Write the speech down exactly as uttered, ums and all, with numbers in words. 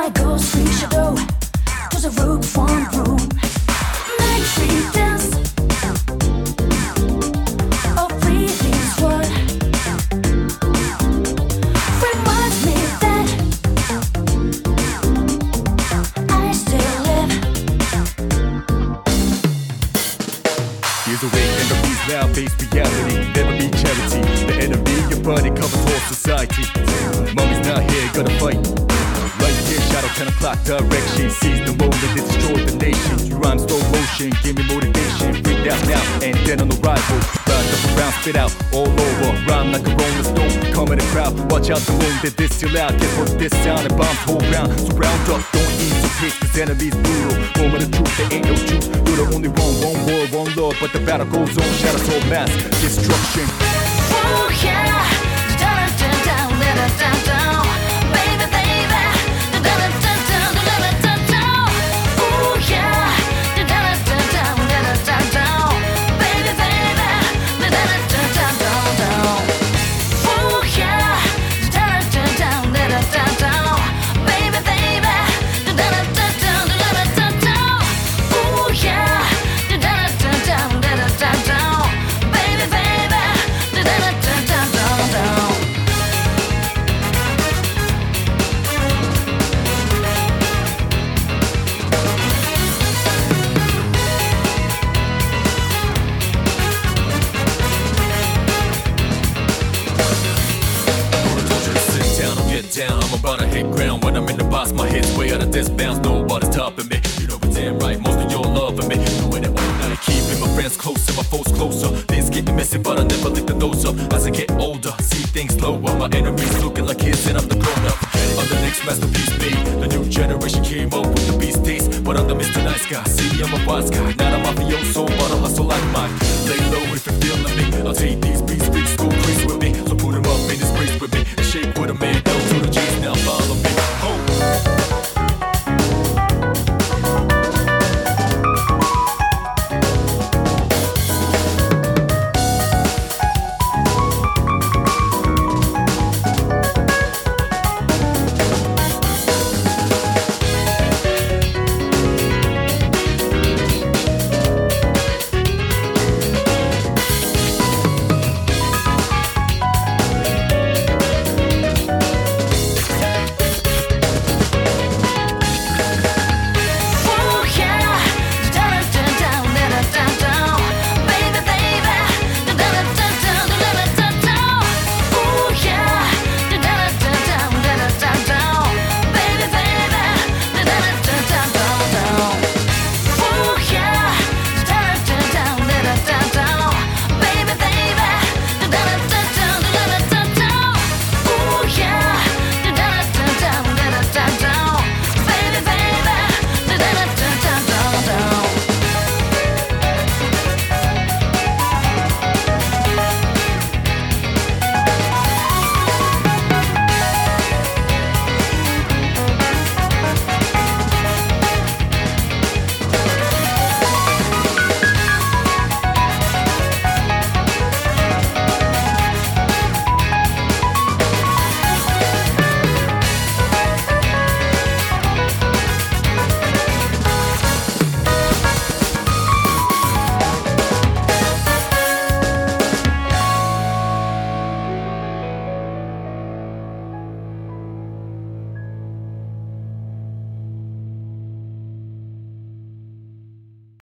my ghost free shadow to the rook one room. Night tree dance. Oh, breathing's what reminds me that I still live. Here's a way and the peace now face reality. Never be charity. The enemy, your body covers whole society. Mommy's not here, gotta fight. Right here, shadow ten o'clock direction. Seize the moment that destroyed the nation. You rhyme slow motion, give me motivation. Freak out now and then on the rival. Rise up around, spit out all over. Rhyme like a rolling stone, come in the crowd. Watch out the moon that distill out. Guess what this sound and bombs whole round. So round up, don't ease your pace, cause enemies brutal. Moment of truth, there ain't no truth. You're the only one, one world, one love. But the battle goes on, shadows all mass destruction. Oh yeah, da da da da da da da, baby baby, da da da da da da da da. Oh yeah, da da da da da da da, baby baby, da da da da da da. Oh yeah, da da da da da da, baby baby, da da da da da da da. Oh yeah, da da da da da da da, baby baby, da da da da da da. Sit down or get down, I'm about to hit ground. When I'm in the box, my head's way out of this bounds. Nobody's topping me, you know it's damn right. Most of y'all loving me, doing it all night. Keeping my friends closer, my foes closer. Things getting messy, but I never lift the nose up. As I get older, see things slower. My enemies looking like kids and I'm the grown up. I'm the next masterpiece made. The new generation came up with the beast taste, but I'm the Mister Nice Guy. See, I'm a wise guy, not a mafioso, but a hustle like mine. Lay low if you're feeling me. I'll take these beats